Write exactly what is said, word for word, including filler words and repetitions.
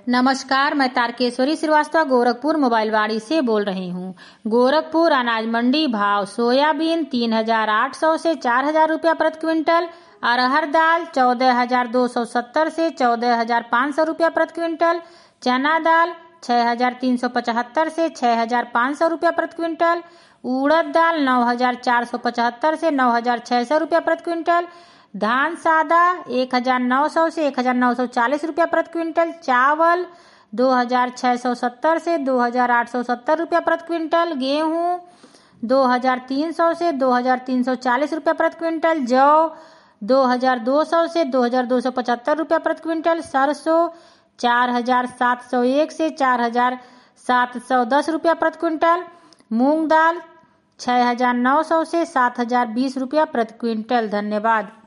नमस्कार, मैं तारकेश्वरी श्रीवास्तव गोरखपुर मोबाइल वाड़ी से बोल रही हूँ। गोरखपुर अनाज मंडी भाव सोयाबीन तीन हजार आठ सौ से चार हजार रुपया प्रति क्विंटल, अरहर दाल चौदह हजार दो सौ सत्तर से चौदह हजार पाँच सौ रुपया प्रति क्विंटल, चना दाल छह हजार तीन सौ पचहत्तर से छह हजार पाँच सौ रुपया प्रति क्विंटल, उड़द दाल नौ हजार चार सौ पचहत्तर से नौ हजार छह सौ रुपया प्रति क्विंटल, धान सादा एक हजार नौ सौ से एक हजार नौ सौ चालीस रुपया प्रति क्विंटल, चावल दो हजार छह सौ सत्तर से दो हजार आठ सौ सत्तर रुपया प्रति क्विंटल, गेहूं दो हजार तीन सौ से दो हजार तीन सौ चालीस रुपया प्रति क्विंटल, जौ दो हजार दो सौ से दो हजार दो सौ पचहत्तर रुपया प्रति क्विंटल, सरसों चार हजार सात सौ एक से चार हजार सात सौ दस रुपया प्रति क्विंटल, मूंग दाल छह हजार नौ सौ से सात हजार बीस रुपया प्रति क्विंटल। धन्यवाद।